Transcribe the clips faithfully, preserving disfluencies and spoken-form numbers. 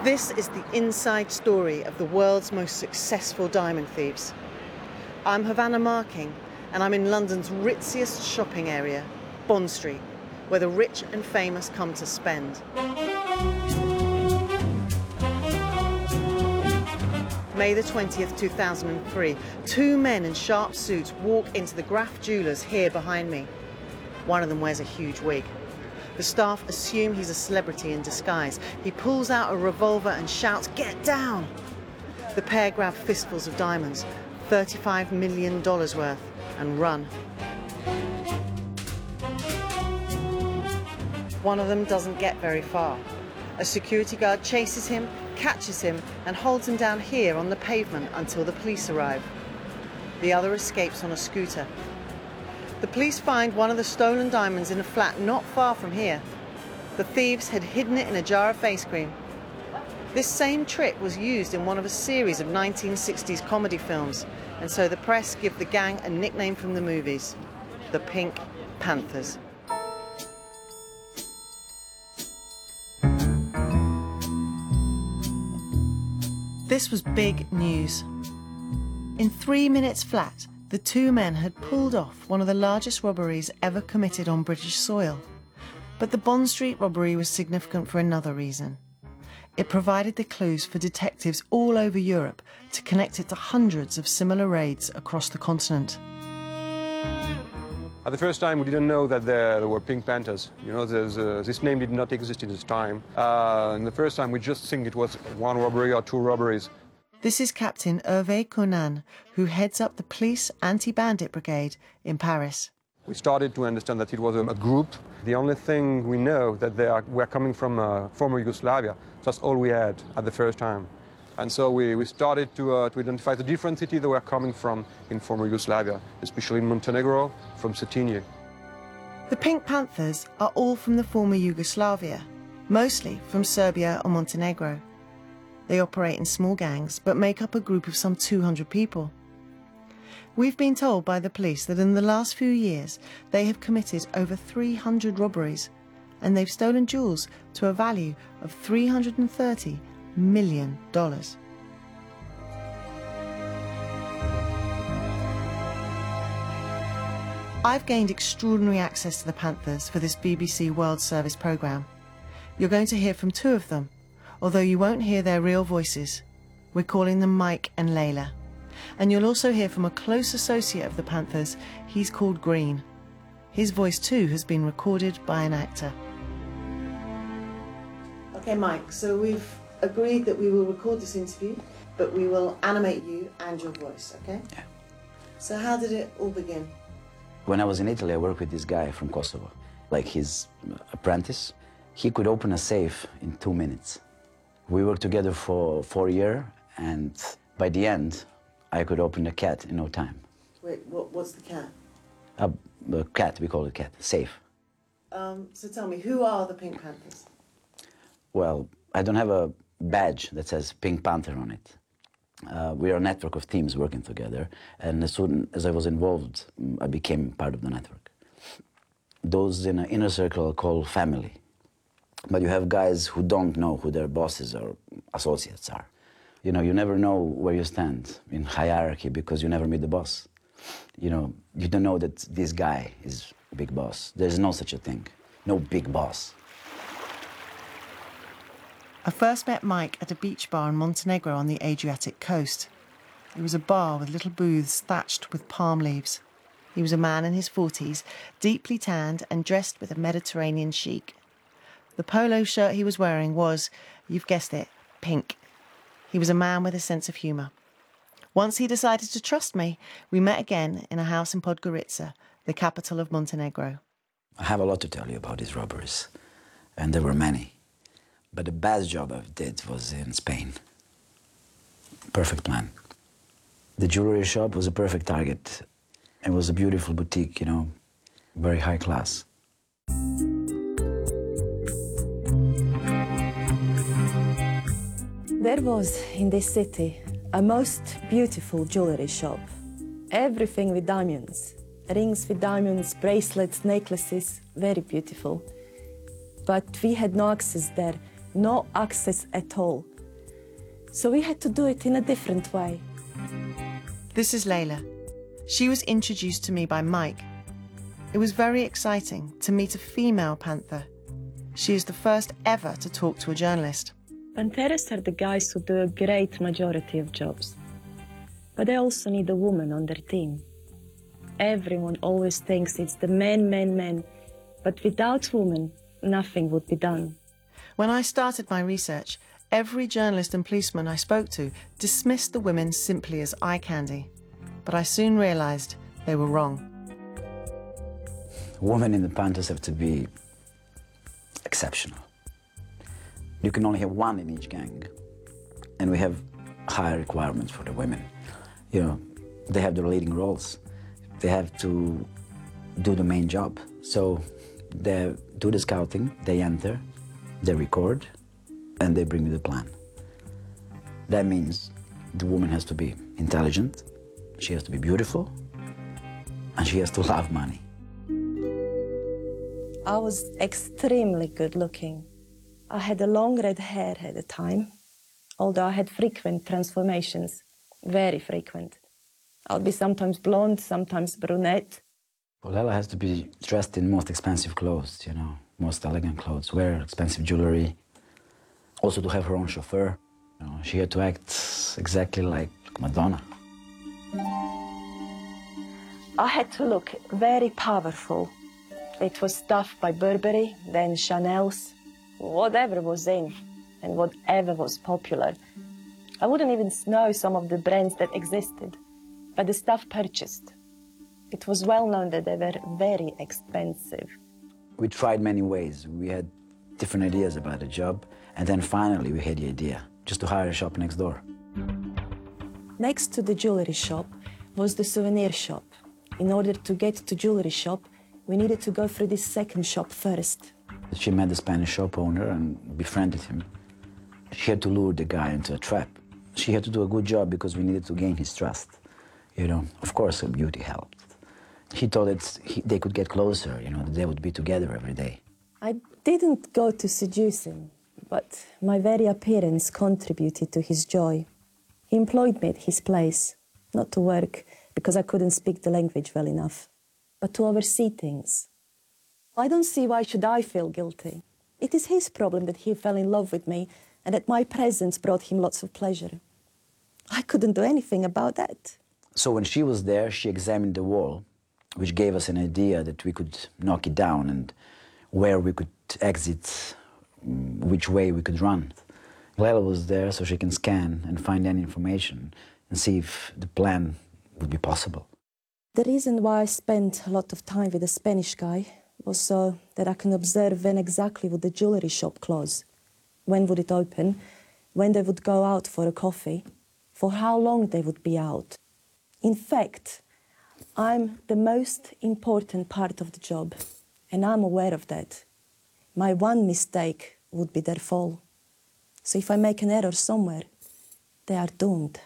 This is the inside story of the world's most successful diamond thieves. I'm Havana Marking, and I'm in London's ritziest shopping area, Bond Street, where the rich and famous come to spend. May the twentieth, two thousand three, two men in sharp suits walk into the Graff Jewellers here behind me. One of them wears a huge wig. The staff assume he's a celebrity in disguise. He pulls out a revolver and shouts, "Get down!" The pair grab fistfuls of diamonds, thirty-five million dollars worth, and run. One of them doesn't get very far. A security guard chases him, catches him, and holds him down here on the pavement until the police arrive. The other escapes on a scooter. The police find one of the stolen diamonds in a flat not far from here. The thieves had hidden it in a jar of face cream. This same trick was used in one of a series of nineteen sixties comedy films, and so the press give the gang a nickname from the movies, the Pink Panthers. This was big news. In three minutes flat, the two men had pulled off one of the largest robberies ever committed on British soil. But the Bond Street robbery was significant for another reason. It provided the clues for detectives all over Europe to connect it to hundreds of similar raids across the continent. At the first time, we didn't know that there were Pink Panthers. You know, uh, this name did not exist in this time. Uh, and the first time, we just think it was one robbery or two robberies. This is Captain Hervé Conan, who heads up the police anti-bandit brigade in Paris. We started to understand that it was a, a group. The only thing we know that they are, were coming from uh, former Yugoslavia. That's all we had at the first time. And so we, we started to, uh, to identify the different cities they were coming from in former Yugoslavia, especially in Montenegro, from Cetinje. The Pink Panthers are all from the former Yugoslavia, mostly from Serbia or Montenegro. They operate in small gangs, but make up a group of some two hundred people. We've been told by the police that in the last few years, they have committed over three hundred robberies, and they've stolen jewels to a value of three hundred thirty million dollars. I've gained extraordinary access to the Panthers for this B B C World Service programme. You're going to hear from two of them, although you won't hear their real voices. We're calling them Mike and Layla. And you'll also hear from a close associate of the Panthers. He's called Green. His voice too has been recorded by an actor. Okay, Mike, so we've agreed that we will record this interview, but we will animate you and your voice, okay? Yeah. So how did it all begin? When I was in Italy, I worked with this guy from Kosovo, like his apprentice. He could open a safe in two minutes. We worked together for four years, and by the end, I could open a cat in no time. Wait, what, what's the cat? A, a cat, we call it cat, safe. Um, so tell me, who are the Pink Panthers? Well, I don't have a badge that says Pink Panther on it. Uh, we are a network of teams working together, and as soon as I was involved, I became part of the network. Those in an inner circle are called family. But you have guys who don't know who their bosses or associates are. You know, you never know where you stand in hierarchy because you never meet the boss. You know, you don't know that this guy is big boss. There's no such a thing. No big boss. I first met Mike at a beach bar in Montenegro on the Adriatic coast. It was a bar with little booths thatched with palm leaves. He was a man in his forties, deeply tanned and dressed with a Mediterranean chic. The polo shirt he was wearing was, you've guessed it, pink. He was a man with a sense of humour. Once he decided to trust me, we met again in a house in Podgorica, the capital of Montenegro. I have a lot to tell you about these robberies, and there were many. But the best job I did was in Spain. Perfect plan. The jewelry shop was a perfect target. It was a beautiful boutique, you know, very high class. There was, in this city, a most beautiful jewelry shop. Everything with diamonds. Rings with diamonds, bracelets, necklaces, very beautiful. But we had no access there, no access at all So we had to do it in a different way. This is Layla. She was introduced to me by Mike. It was very exciting to meet a female panther. She is the first ever to talk to a journalist. Panthers are the guys who do a great majority of jobs. But they also need a woman on their team. Everyone always thinks it's the men, men, men. But without women, nothing would be done. When I started my research, every journalist and policeman I spoke to dismissed the women simply as eye candy. But I soon realised they were wrong. Women in the Panthers have to be exceptional. You can only have one in each gang, and we have higher requirements for the women. You know, they have their leading roles. They have to do the main job. So they do the scouting, they enter, they record, and they bring me the plan. That means the woman has to be intelligent, she has to be beautiful, and she has to love money. I was extremely good looking. I had a long red hair at the time, although I had frequent transformations, very frequent. I'll be sometimes blonde, sometimes brunette. Well, Layla has to be dressed in most expensive clothes, you know, most elegant clothes, wear expensive jewelry, also to have her own chauffeur. You know, she had to act exactly like Madonna. I had to look very powerful. It was stuff by Burberry, then Chanel's, whatever was in and whatever was popular. I wouldn't even know some of the brands that existed, but the stuff purchased. It was well known that they were very expensive. We tried many ways. We had different ideas about the job, and then finally we had the idea, just to hire a shop next door. Next to the jewelry shop was the souvenir shop. In order to get to jewelry shop, we needed to go through this second shop first. She met the Spanish shop owner and befriended him. She had to lure the guy into a trap. She had to do a good job because we needed to gain his trust. You know, of course, her beauty helped. He thought that he, they could get closer, you know, that they would be together every day. I didn't go to seduce him, but my very appearance contributed to his joy. He employed me at his place, not to work, because I couldn't speak the language well enough, but to oversee things. I don't see why should I feel guilty. It is his problem that he fell in love with me and that my presence brought him lots of pleasure. I couldn't do anything about that. So when she was there, she examined the wall, which gave us an idea that we could knock it down and where we could exit, which way we could run. Layla was there so she can scan and find any information and see if the plan would be possible. The reason why I spent a lot of time with the Spanish guy was so that I can observe when exactly would the jewelry shop close, when would it open, when they would go out for a coffee, for how long they would be out. In fact, I'm the most important part of the job, and I'm aware of that. My one mistake would be their fall. So if I make an error somewhere, they are doomed.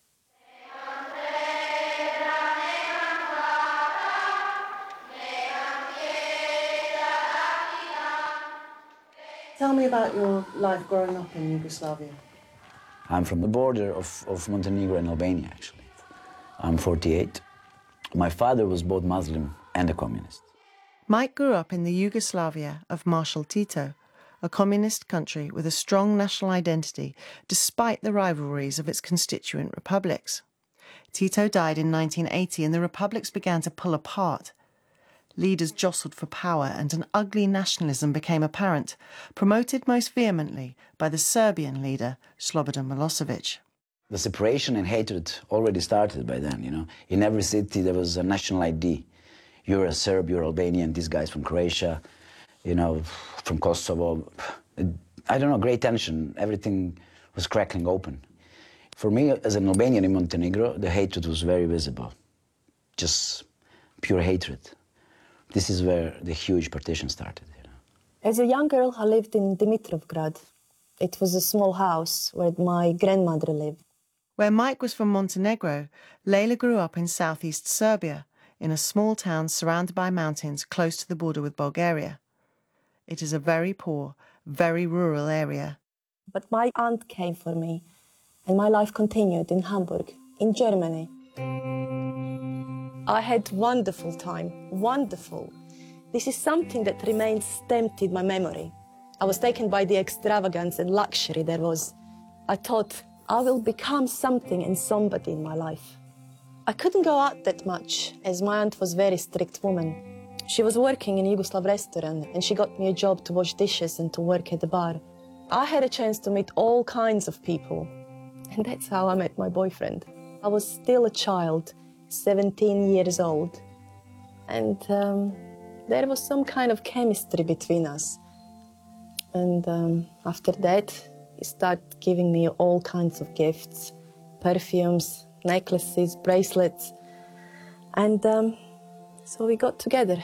Tell me about your life growing up in Yugoslavia. I'm from the border of, of Montenegro and Albania, actually. I'm forty-eight. My father was both Muslim and a communist. Mike grew up in the Yugoslavia of Marshal Tito, a communist country with a strong national identity despite the rivalries of its constituent republics. Tito died in nineteen eighty and the republics began to pull apart. Leaders jostled for power and an ugly nationalism became apparent, promoted most vehemently by the Serbian leader, Slobodan Milosevic. The separation and hatred already started by then, you know. In every city there was a national I D. You're a Serb, you're Albanian, this guy's from Croatia, you know, from Kosovo. I don't know, great tension. Everything was crackling open. For me, as an Albanian in Montenegro, the hatred was very visible. Just pure hatred. This is where the huge partition started, you know. As a young girl, I lived in Dimitrovgrad. It was a small house where my grandmother lived. Where Mike was from Montenegro, Layla grew up in southeast Serbia, in a small town surrounded by mountains close to the border with Bulgaria. It is a very poor, very rural area. But my aunt came for me, And my life continued in Hamburg, in Germany. I had wonderful time, wonderful. This is something that remains stamped in my memory. I was taken by the extravagance and luxury there was. I thought, I will become something and somebody in my life. I couldn't go out that much, as my aunt was a very strict woman. She was working in a Yugoslav restaurant, and she got me a job to wash dishes and to work at the bar. I had a chance to meet all kinds of people, and that's how I met my boyfriend. I was still a child, seventeen years old, and um, there was some kind of chemistry between us. And um, after that, he started giving me all kinds of gifts, perfumes, necklaces, bracelets, and um, so we got together.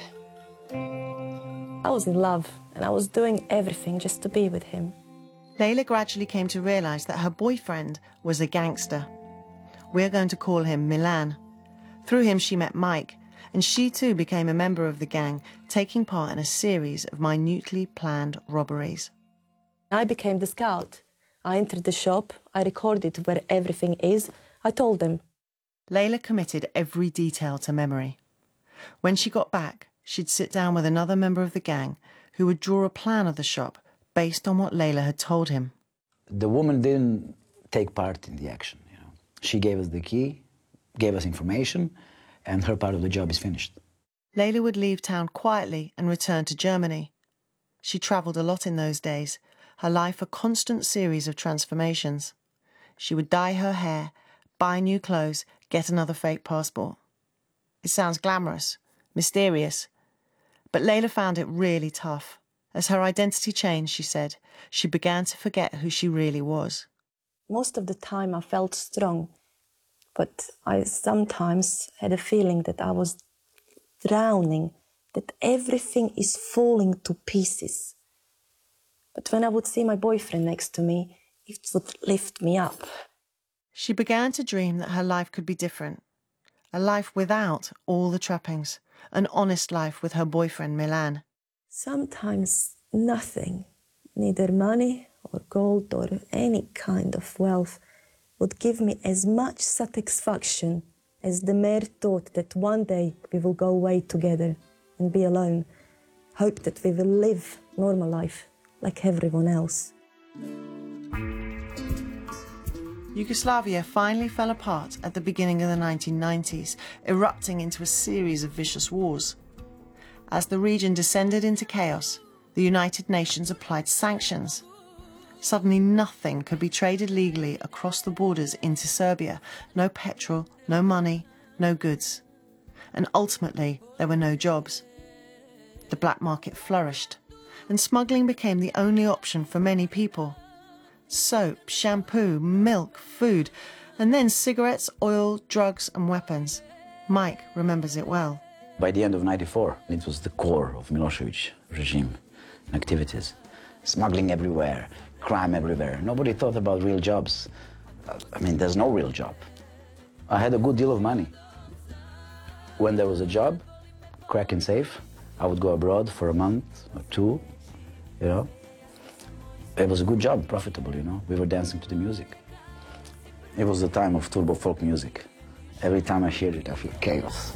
I was in love, and I was doing everything just to be with him. Layla gradually came to realise that her boyfriend was a gangster. We're going to call him Milan. Through him she met Mike, and she too became a member of the gang, taking part in a series of minutely planned robberies. I became the scout. I entered the shop, I recorded where everything is, I told them. Layla committed every detail to memory. When she got back, she'd sit down with another member of the gang who would draw a plan of the shop based on what Layla had told him. The woman didn't take part in the action. You know. She gave us the key, gave us information, and her part of the job is finished. Layla would leave town quietly and return to Germany. She travelled a lot in those days, her life a constant series of transformations. She would dye her hair, buy new clothes, get another fake passport. It sounds glamorous, mysterious, but Layla found it really tough. As her identity changed, she said, she began to forget who she really was. Most of the time I felt strong, but I sometimes had a feeling that I was drowning, that everything is falling to pieces. But when I would see my boyfriend next to me, it would lift me up. She began to dream that her life could be different. A life without all the trappings. An honest life with her boyfriend, Milan. Sometimes nothing, neither money or gold or any kind of wealth, would give me as much satisfaction as the mere thought that one day we will go away together and be alone. Hope that we will live normal life like everyone else. Yugoslavia finally fell apart at the beginning of the nineteen nineties, erupting into a series of vicious wars. As the region descended into chaos, the United Nations applied sanctions. Suddenly nothing could be traded legally across the borders into Serbia. No petrol, no money, no goods. And ultimately, there were no jobs. The black market flourished, and smuggling became the only option for many people. Soap, shampoo, milk, food, and then cigarettes, oil, drugs and weapons. Mike remembers it well. By the end of ninety-four, it was the core of Milosevic regime and activities. Smuggling everywhere, crime everywhere. Nobody thought about real jobs. I mean, there's no real job. I had a good deal of money. When there was a job, cracking safe, I would go abroad for a month or two, you know. It was a good job, profitable, you know. We were dancing to the music. It was the time of turbo folk music. Every time I hear it, I feel chaos.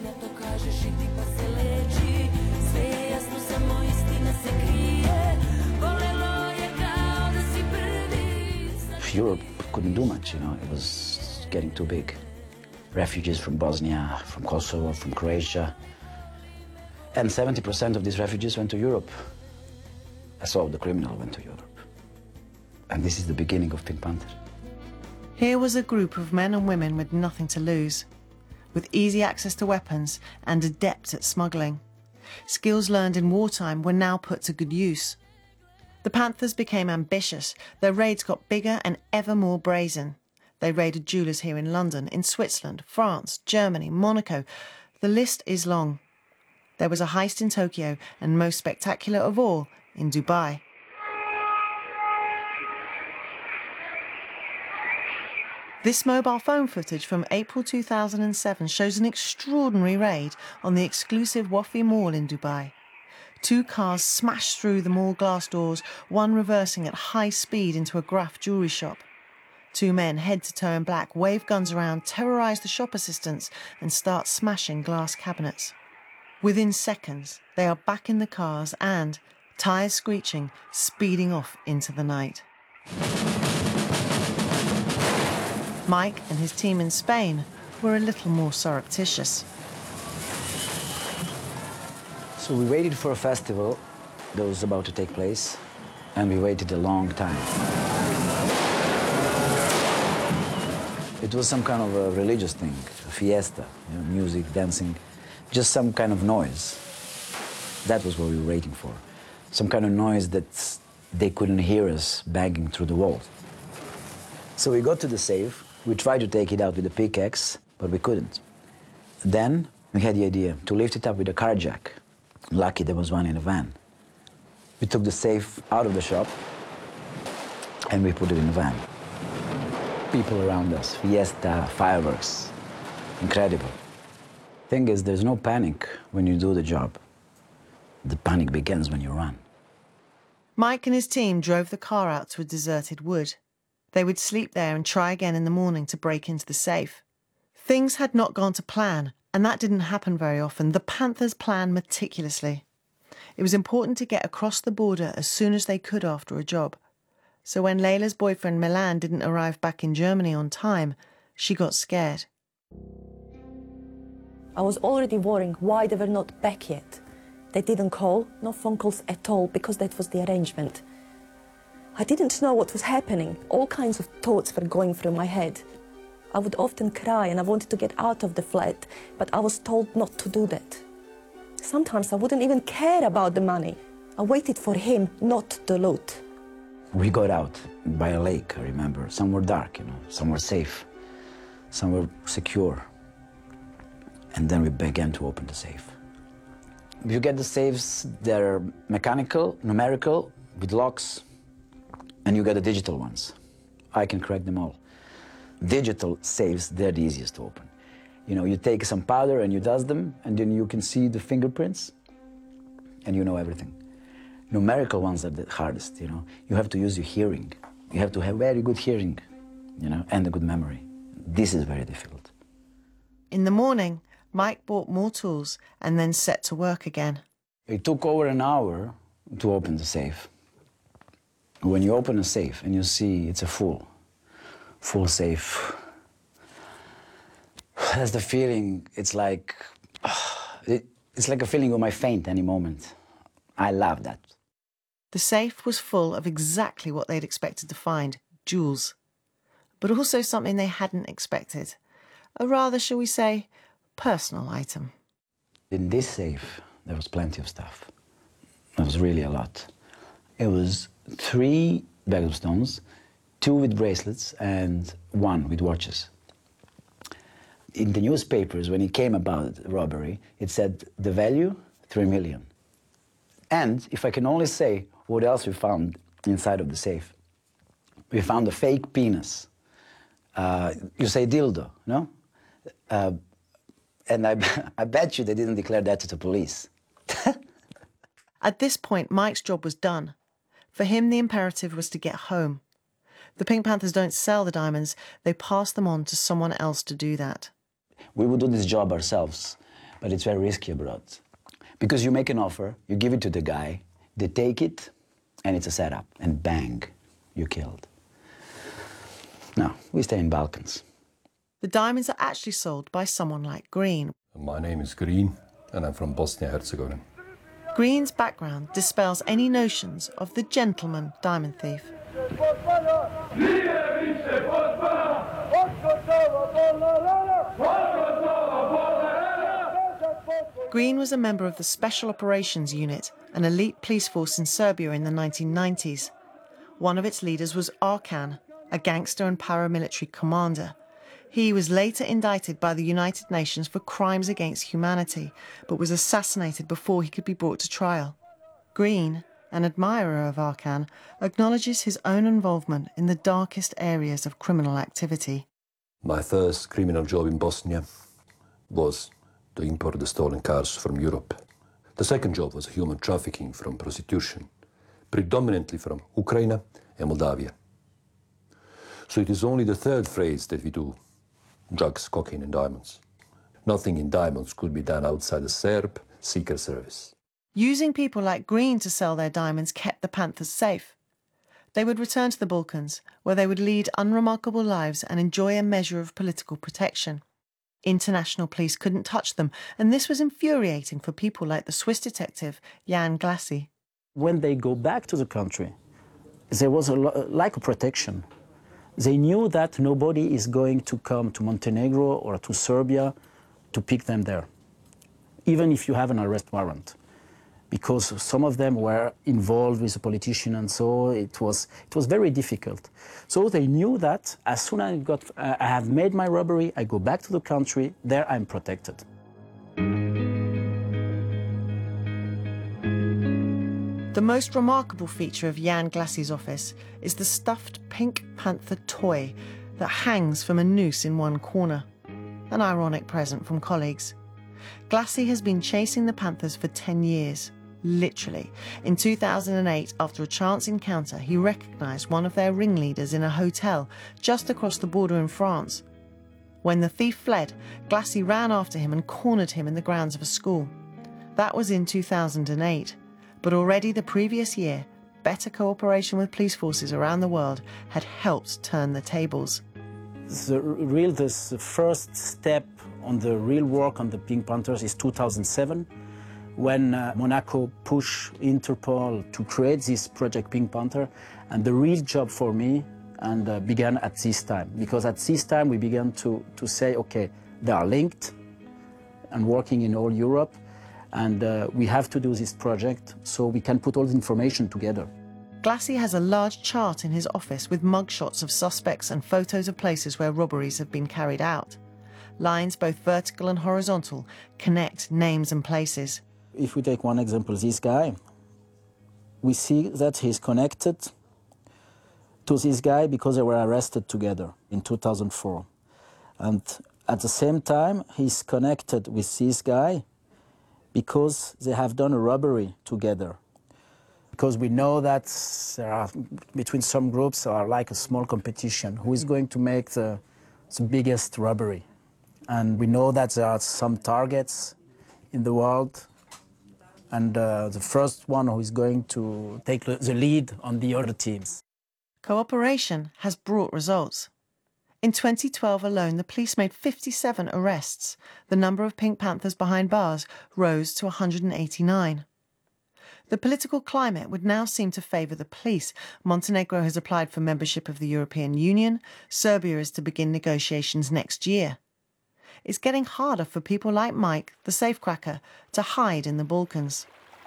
Europe couldn't do much, you know. It was getting too big. Refugees from Bosnia, from Kosovo, from Croatia. And seventy percent of these refugees went to Europe. So the criminal went to Europe. And this is the beginning of Pink Panther. Here was a group of men and women with nothing to lose, with easy access to weapons and adept at smuggling. Skills learned in wartime were now put to good use. The Panthers became ambitious. Their raids got bigger and ever more brazen. They raided jewellers here in London, in Switzerland, France, Germany, Monaco. The list is long. There was a heist in Tokyo, and most spectacular of all, in Dubai. This mobile phone footage from April two thousand seven shows an extraordinary raid on the exclusive Wafi Mall in Dubai. Two cars smashed through the mall glass doors, one reversing at high speed into a Graff jewellery shop. Two men, head to toe in black, wave guns around, terrorise the shop assistants and start smashing glass cabinets. Within seconds, they are back in the cars and, tyres screeching, speeding off into the night. Mike and his team in Spain were a little more surreptitious. So we waited for a festival that was about to take place, and we waited a long time. It was some kind of a religious thing, a fiesta, you know, music, dancing, just some kind of noise. That was what we were waiting for. Some kind of noise that they couldn't hear us banging through the walls. So we got to the safe. We tried to take it out with a pickaxe, but we couldn't. Then we had the idea to lift it up with a car jack. Lucky there was one in a van. We took the safe out of the shop and we put it in a van. People around us, fiesta, fireworks, incredible. Thing is, there's no panic when you do the job. The panic begins when you run. Mike and his team drove the car out to a deserted wood. They would sleep there and try again in the morning to break into the safe. Things had not gone to plan, and that didn't happen very often. The Panthers planned meticulously. It was important to get across the border as soon as they could after a job. So when Layla's boyfriend Milan didn't arrive back in Germany on time, she got scared. I was already worrying why they were not back yet. They didn't call, no phone calls at all, because that was the arrangement. I didn't know what was happening. All kinds of thoughts were going through my head. I would often cry and I wanted to get out of the flat, but I was told not to do that. Sometimes I wouldn't even care about the money. I waited for him, not the loot. We got out by a lake, I remember, somewhere dark, you know, somewhere safe, somewhere secure. And then we began to open the safe. You get the safes that are mechanical, numerical, with locks, and you get the digital ones. I can crack them all. Digital safes, they're the easiest to open. You know, you take some powder and you dust them, and then you can see the fingerprints, and you know everything. Numerical ones are the hardest, you know. You have to use your hearing. You have to have very good hearing, you know, and a good memory. This is very difficult. In the morning, Mike bought more tools and then set to work again. It took over an hour to open the safe. When you open a safe and you see it's a full, full safe, that's the feeling, it's like, it, it's like a feeling you might faint any moment. I love that. The safe was full of exactly what they'd expected to find, jewels, but also something they hadn't expected. A rather, shall we say, personal item. In this safe, there was plenty of stuff. There was really a lot. It was three bags of stones, two with bracelets and one with watches. In the newspapers, when it came about robbery, it said the value, three million. And if I can only say what else we found inside of the safe, we found a fake penis. Uh, you say dildo, no? Uh, and I, I bet you they didn't declare that to the police. At this point, Mike's job was done. For him, the imperative was to get home. The Pink Panthers don't sell the diamonds, they pass them on to someone else to do that. We would do this job ourselves, but it's very risky abroad. Because you make an offer, you give it to the guy, they take it, and it's a setup. And bang, you're killed. No, we stay in Balkans. The diamonds are actually sold by someone like Green. My name is Green, and I'm from Bosnia-Herzegovina. Green's background dispels any notions of the gentleman diamond thief. Green was a member of the Special Operations Unit, an elite police force in Serbia in the nineteen nineties. One of its leaders was Arkan, a gangster and paramilitary commander. He was later indicted by the United Nations for crimes against humanity, but was assassinated before he could be brought to trial. Green, an admirer of Arkan, acknowledges his own involvement in the darkest areas of criminal activity. My first criminal job in Bosnia was to import the stolen cars from Europe. The second job was human trafficking from prostitution, predominantly from Ukraine and Moldavia. So it is only the third phrase that we do, drugs, cocaine and diamonds. Nothing in diamonds could be done outside the Serb secret service. Using people like Green to sell their diamonds kept the Panthers safe. They would return to the Balkans, where they would lead unremarkable lives and enjoy a measure of political protection. International police couldn't touch them, and this was infuriating for people like the Swiss detective Jan Glassi. When they go back to the country, there was a lack of protection. They knew that nobody is going to come to Montenegro or to Serbia to pick them there, even if you have an arrest warrant, because some of them were involved with a politician, and so it was, it was very difficult. So they knew that as soon as I, got, uh, I have made my robbery, I go back to the country, there I'm protected. The most remarkable feature of Jan Glassi's office is the stuffed Pink Panther toy that hangs from a noose in one corner. An ironic present from colleagues. Glassi has been chasing the Panthers for ten years, literally. In two thousand eight, after a chance encounter, he recognised one of their ringleaders in a hotel just across the border in France. When the thief fled, Glassi ran after him and cornered him in the grounds of a school. That was in two thousand eight. But already the previous year, better cooperation with police forces around the world had helped turn the tables. The real, this first step on the real work on the Pink Panthers is two thousand seven, when uh, Monaco pushed Interpol to create this project Pink Panther, and the real job for me and uh, began at this time, because at this time we began to, to say, okay, they are linked and working in all Europe, and uh, we have to do this project so we can put all the information together. Glassi has a large chart in his office with mugshots of suspects and photos of places where robberies have been carried out. Lines, both vertical and horizontal, connect names and places. If we take one example, this guy, we see that he's connected to this guy because they were arrested together in two thousand four. And at the same time, he's connected with this guy because they have done a robbery together. Because we know that there are, between some groups, are like a small competition. Who is going to make the, the biggest robbery? And we know that there are some targets in the world, and uh, the first one who is going to take the lead on the other teams. Cooperation has brought results. In twenty twelve alone, the police made fifty-seven arrests. The number of Pink Panthers behind bars rose to one hundred eighty-nine. The political climate would now seem to favour the police. Montenegro has applied for membership of the European Union. Serbia is to begin negotiations next year. It's getting harder for people like Mike, the safecracker, to hide in the Balkans.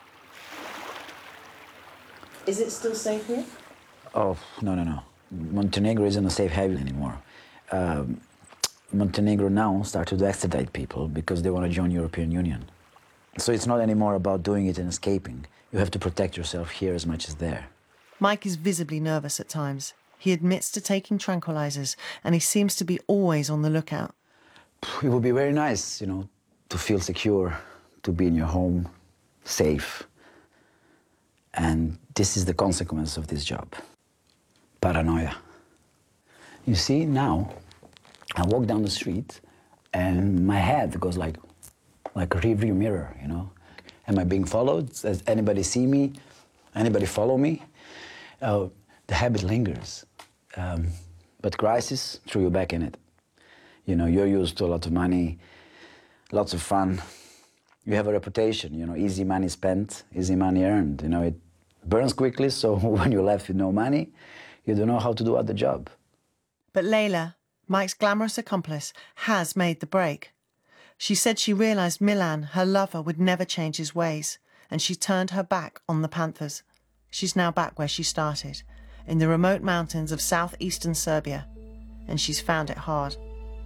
Is it still safe here? Oh, no, no, no. Montenegro isn't a safe haven anymore. Um, Montenegro now started to extradite people because they want to join the European Union. So it's not anymore about doing it and escaping. You have to protect yourself here as much as there. Mike is visibly nervous at times. He admits to taking tranquilizers, and he seems to be always on the lookout. It would be very nice, you know, to feel secure, to be in your home, safe. And this is the consequence of this job. Paranoia. You see, now, I walk down the street and my head goes like, like a rearview mirror, you know? Am I being followed? Does anybody see me? Anybody follow me? Uh, the habit lingers. Um, but crisis threw you back in it. You know, you're used to a lot of money, lots of fun. You have a reputation, you know, easy money spent, easy money earned. You know, it burns quickly, so when you're left with no money, you don't know how to do other job. But Leila, Mike's glamorous accomplice, has made the break. She said she realised Milan, her lover, would never change his ways, and she turned her back on the Panthers. She's now back where she started, in the remote mountains of southeastern Serbia, and she's found it hard.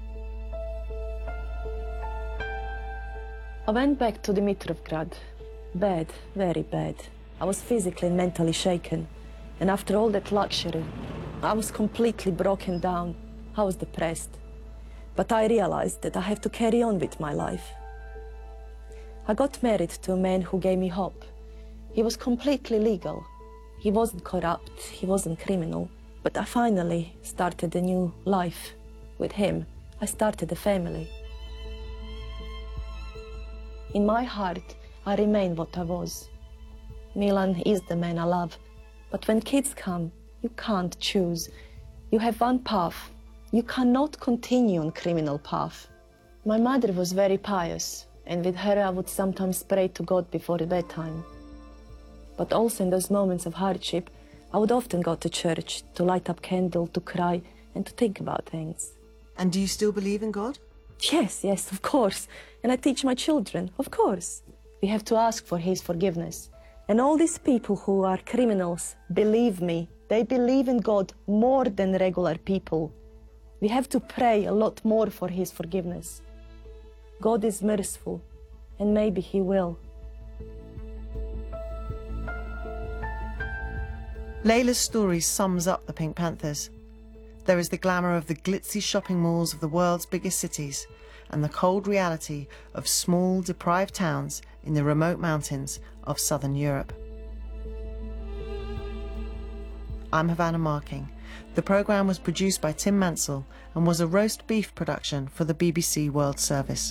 I went back to Dimitrovgrad. Bad, very bad. I was physically and mentally shaken. And after all that luxury, I was completely broken down. I was depressed. But I realized that I have to carry on with my life. I got married to a man who gave me hope. He was completely legal. He wasn't corrupt, he wasn't criminal. But I finally started a new life with him. I started a family. In my heart, I remain what I was. Milan is the man I love. But when kids come, you can't choose. You have one path. You cannot continue on criminal path. My mother was very pious, and with her I would sometimes pray to God before bedtime. But also in those moments of hardship, I would often go to church to light up candle, to cry, and to think about things. And do you still believe in God? Yes, yes, of course. And I teach my children, of course. We have to ask for his forgiveness. And all these people who are criminals, believe me, they believe in God more than regular people. We have to pray a lot more for his forgiveness. God is merciful, and maybe he will. Layla's story sums up the Pink Panthers. There is the glamour of the glitzy shopping malls of the world's biggest cities, and the cold reality of small, deprived towns in the remote mountains of southern Europe. I'm Havana Marking. The programme was produced by Tim Mansell and was a roast beef production for the B B C World Service.